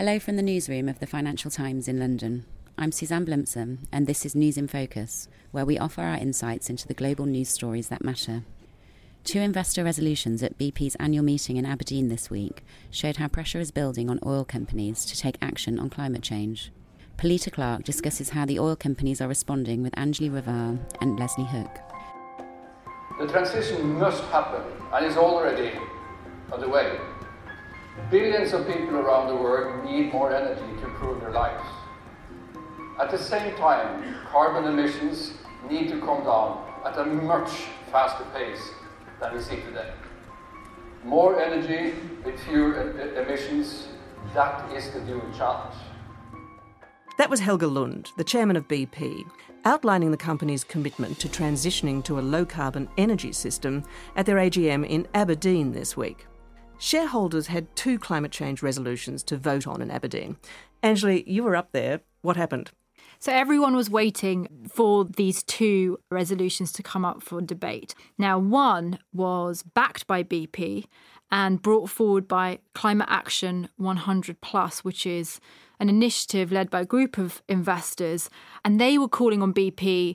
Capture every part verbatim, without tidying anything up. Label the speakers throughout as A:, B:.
A: Hello from the newsroom of the Financial Times in London. I'm Suzanne Blimpson, and this is News in Focus, where we offer our insights into the global news stories that matter. Two investor resolutions at B P's annual meeting in Aberdeen this week showed how pressure is building on oil companies to take action on climate change. Polita Clark discusses how the oil companies are responding with Anjali Raval and Leslie Hook.
B: The transition must happen and is already underway. Billions of people around the world need more energy to improve their lives. At the same time, carbon emissions need to come down at a much faster pace than we see today. More energy with fewer e- emissions, that is the dual challenge.
C: That was Helge Lund, the chairman of B P, outlining the company's commitment to transitioning to a low-carbon energy system at their A G M in Aberdeen this week. Shareholders had two climate change resolutions to vote on in Aberdeen. Anjali, you were up there. What happened?
D: So everyone was waiting for these two resolutions to come up for debate. Now, one was backed by B P and brought forward by Climate Action one hundred plus, which is an initiative led by a group of investors. And they were calling on B P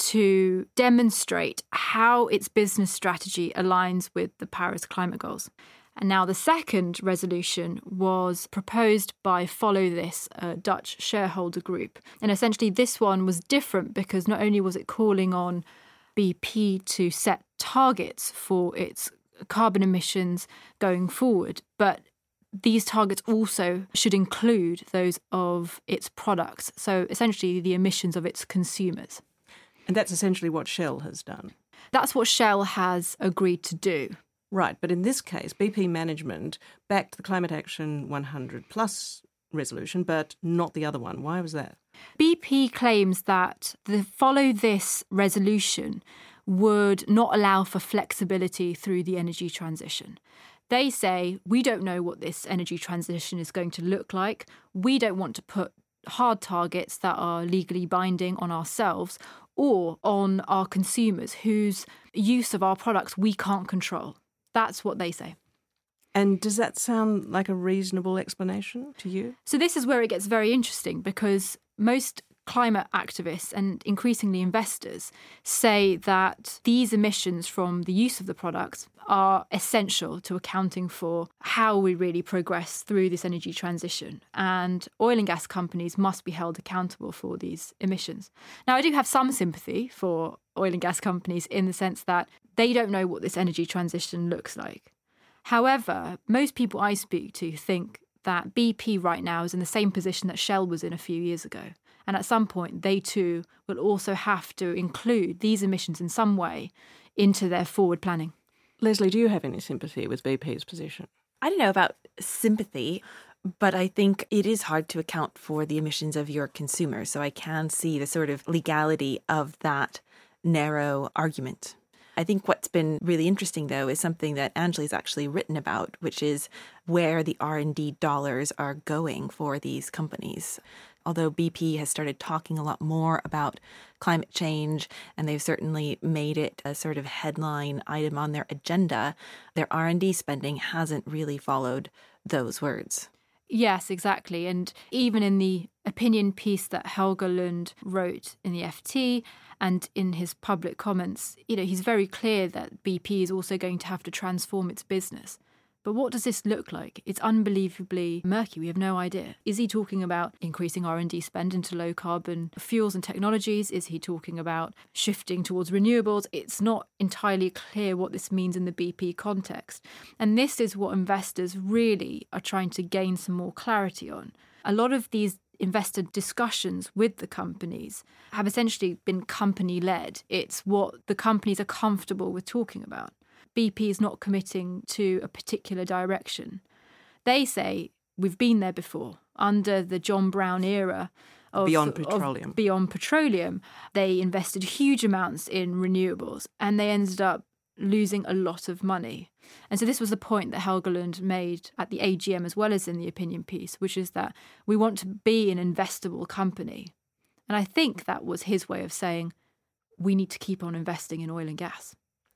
D: to demonstrate how its business strategy aligns with the Paris climate goals. And now the second resolution was proposed by Follow This, a Dutch shareholder group. And essentially this one was different because not only was it calling on B P to set targets for its carbon emissions going forward, but these targets also should include those of its products. So essentially the emissions of its consumers.
C: And that's essentially what Shell has done.
D: That's what Shell has agreed to do.
C: Right, but in this case, B P management backed the Climate Action one hundred plus resolution, but not the other one. Why was that?
D: B P claims that the Follow This resolution would not allow for flexibility through the energy transition. They say, we don't know what this energy transition is going to look like. We don't want to put hard targets that are legally binding on ourselves or on our consumers whose use of our products we can't control. That's what they say.
C: And does that sound like a reasonable explanation to you?
D: So this is where it gets very interesting because most climate activists and increasingly investors say that these emissions from the use of the products are essential to accounting for how we really progress through this energy transition. And oil and gas companies must be held accountable for these emissions. Now, I do have some sympathy for oil and gas companies in the sense that they don't know what this energy transition looks like. However, most people I speak to think that B P right now is in the same position that Shell was in a few years ago. And at some point, they too will also have to include these emissions in some way into their forward planning.
C: Leslie, do you have any sympathy with B P's position?
E: I don't know about sympathy, but I think it is hard to account for the emissions of your consumers. So I can see the sort of legality of that narrow argument. I think what's been really interesting, though, is something that Anjali's actually written about, which is where the R and D dollars are going for these companies. Although B P has started talking a lot more about climate change, and they've certainly made it a sort of headline item on their agenda, their R and D spending hasn't really followed those words.
D: Yes, exactly. And even in the opinion piece that Helge Lund wrote in the F T and in his public comments, you know, he's very clear that B P is also going to have to transform its business. But what does this look like? It's unbelievably murky. We have no idea. Is he talking about increasing R and D spend into low-carbon fuels and technologies? Is he talking about shifting towards renewables? It's not entirely clear what this means in the B P context. And this is what investors really are trying to gain some more clarity on. A lot of these investor discussions with the companies have essentially been company-led. It's what the companies are comfortable with talking about. B P is not committing to a particular direction. They say, we've been there before. Under the John Brown era of
C: Beyond Petroleum.
D: Of Beyond Petroleum, they invested huge amounts in renewables and they ended up losing a lot of money. And so this was the point that Helge Lund made at the A G M as well as in the opinion piece, which is that we want to be an investable company. And I think that was his way of saying we need to keep on investing in oil and gas.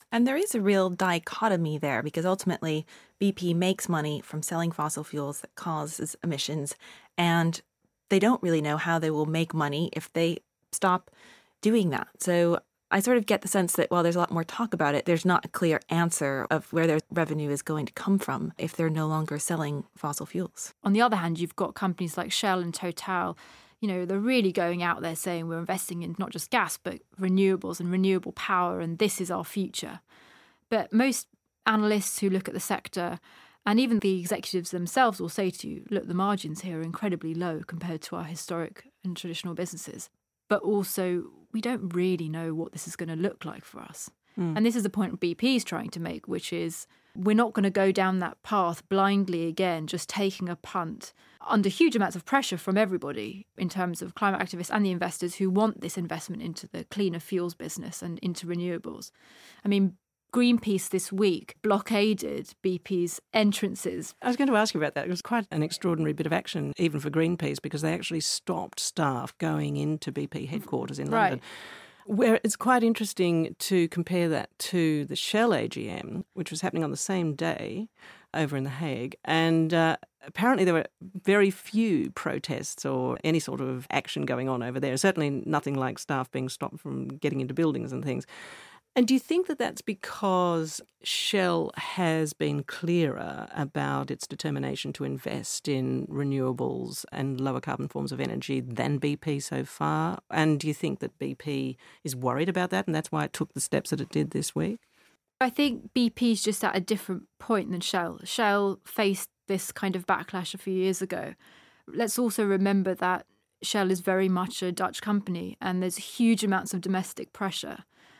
E: And there is a real dichotomy there because ultimately B P makes money from selling fossil fuels that causes emissions, and they don't really know how they will make money if they stop doing that. So I sort of get the sense that while there's a lot more talk about it, there's not a clear answer of where their revenue is going to come from if they're no longer selling fossil fuels.
D: On the other hand, you've got companies like Shell and Total. You know, they're really going out there saying we're investing in not just gas, but renewables and renewable power, and this is our future. But most analysts who look at the sector, and even the executives themselves, will say to you, look, the margins here are incredibly low compared to our historic and traditional businesses. But also, we don't really know what this is going to look like for us. Mm. And this is the point B P is trying to make, which is we're not going to go down that path blindly again, just taking a punt under huge amounts of pressure from everybody in terms of climate activists and the investors who want this investment into the cleaner fuels business and into renewables. I mean, Greenpeace this week blockaded B P's entrances.
C: I was going to ask you about that. It was quite an extraordinary bit of action, even for Greenpeace, because they actually stopped staff going into B P headquarters in London. Right. Where it's quite interesting to compare that to the Shell A G M, which was happening on the same day over in The Hague. And uh, apparently there were very few protests or any sort of action going on over there. Certainly nothing like staff being stopped from getting into buildings and things. And do you think that that's because Shell has been clearer about its determination to invest in renewables and lower carbon forms of energy than B P so far? And do you think that B P is worried about that and that's why it took the steps that it did this week?
D: I think B P's just at a different point than Shell. Shell faced this kind of backlash a few years ago. Let's also remember that Shell is very much a Dutch company and there's huge amounts of domestic pressure.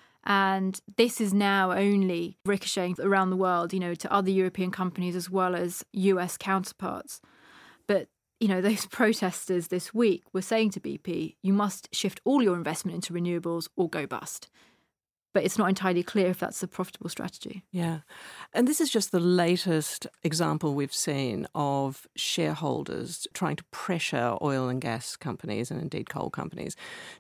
D: And this is now only ricocheting around the world, you know, to other European companies as well as U S counterparts. But, you know, those protesters this week were saying to B P, you must shift all your investment into renewables or go bust. But it's not entirely clear if that's a profitable strategy.
C: Yeah. And this is just the latest example we've seen of shareholders trying to pressure oil and gas companies and indeed coal companies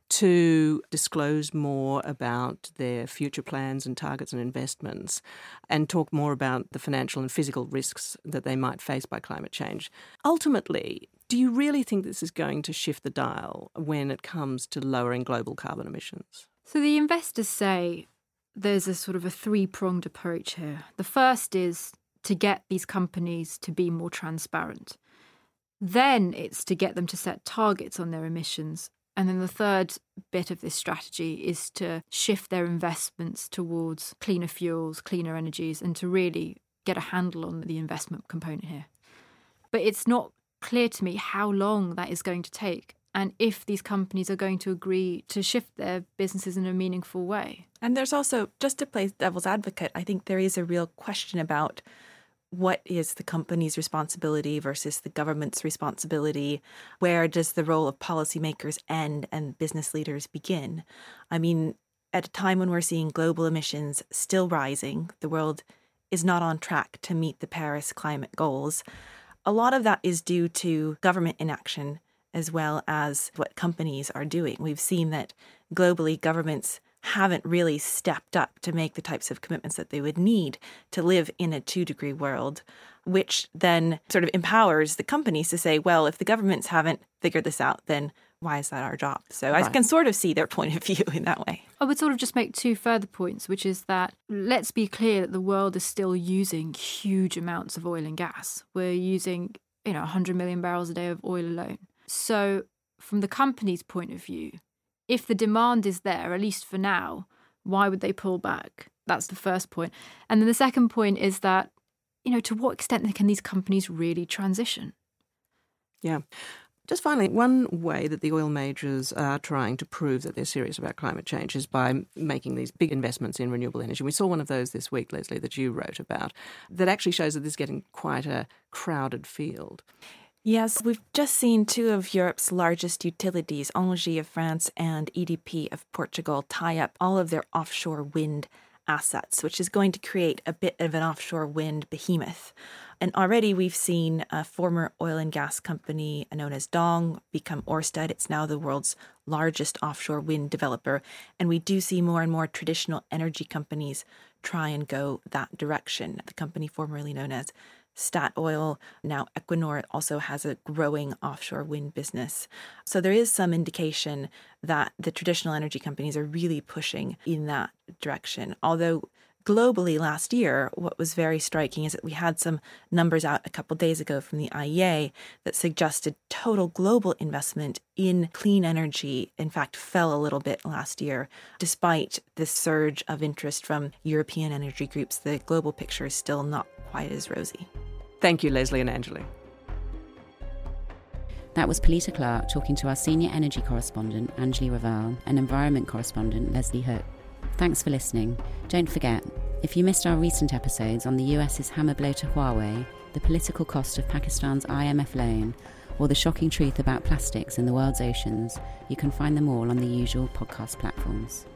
C: to disclose more about their future plans and targets and investments and talk more about the financial and physical risks that they might face by climate change. Ultimately, do you really think this is going to shift the dial when it comes to lowering global carbon emissions?
D: So the investors say there's a sort of a three-pronged approach here. The first is to get these companies to be more transparent. Then it's to get them to set targets on their emissions. And then the third bit of this strategy is to shift their investments towards cleaner fuels, cleaner energies, and to really get a handle on the investment component here. But it's not clear to me how long that is going to take, and if these companies are going to agree to shift their businesses in a meaningful way.
E: And there's also, just to play devil's advocate, I think there is a real question about what is the company's responsibility versus the government's responsibility? Where does the role of policymakers end and business leaders begin? I mean, at a time when we're seeing global emissions still rising, the world is not on track to meet the Paris climate goals. A lot of that is due to government inaction as well as what companies are doing. We've seen that globally governments haven't really stepped up to make the types of commitments that they would need to live in a two-degree world, which then sort of empowers the companies to say, well, if the governments haven't figured this out, then why is that our job? So right. I can sort of see their point of view in that way.
D: I would sort of just make two further points, which is that let's be clear that the world is still using huge amounts of oil and gas. We're using, you know, one hundred million barrels a day of oil alone. So from the company's point of view, if the demand is there, at least for now, why would they pull back? That's the first point. And then the second point is that, you know, to what extent can these companies really transition?
C: Yeah. Just finally, one way that the oil majors are trying to prove that they're serious about climate change is by making these big investments in renewable energy. We saw one of those this week, Leslie, that you wrote about, that actually shows that this is getting quite a crowded field.
E: Yes, we've just seen two of Europe's largest utilities, Engie of France and E D P of Portugal, tie up all of their offshore wind assets, which is going to create a bit of an offshore wind behemoth. And already we've seen a former oil and gas company known as Dong become Ørsted. It's now the world's largest offshore wind developer. And we do see more and more traditional energy companies try and go that direction. The company formerly known as Statoil, now Equinor, also has a growing offshore wind business. So there is some indication that the traditional energy companies are really pushing in that direction. Although globally last year, what was very striking is that we had some numbers out a couple of days ago from the I E A that suggested total global investment in clean energy, in fact, fell a little bit last year. Despite this surge of interest from European energy groups, the global picture is still not quite as rosy.
C: Thank you, Leslie and Anjali.
A: That was Polita Clark talking to our senior energy correspondent, Anjali Raval, and environment correspondent, Leslie Hook. Thanks for listening. Don't forget, if you missed our recent episodes on the US's hammer blow to Huawei, the political cost of Pakistan's I M F loan, or the shocking truth about plastics in the world's oceans, you can find them all on the usual podcast platforms.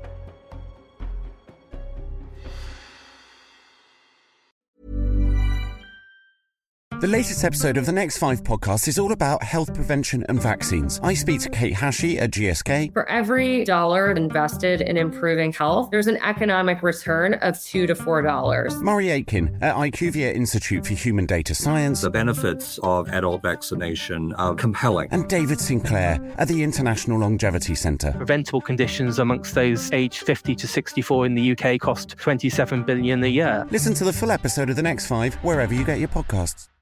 F: The latest episode of the Next Five podcast is all about health prevention and vaccines. I speak to Kate Hashey at G S K.
G: For every dollar invested in improving health, there's an economic return of two to four dollars.
F: Murray Aitken at IQVIA Institute for Human Data Science.
H: The benefits of adult vaccination are compelling.
F: And David Sinclair at the International Longevity Centre.
I: Preventable conditions amongst those aged fifty to sixty-four in the U K cost twenty-seven billion dollars a year.
F: Listen to the full episode of the Next Five wherever you get your podcasts.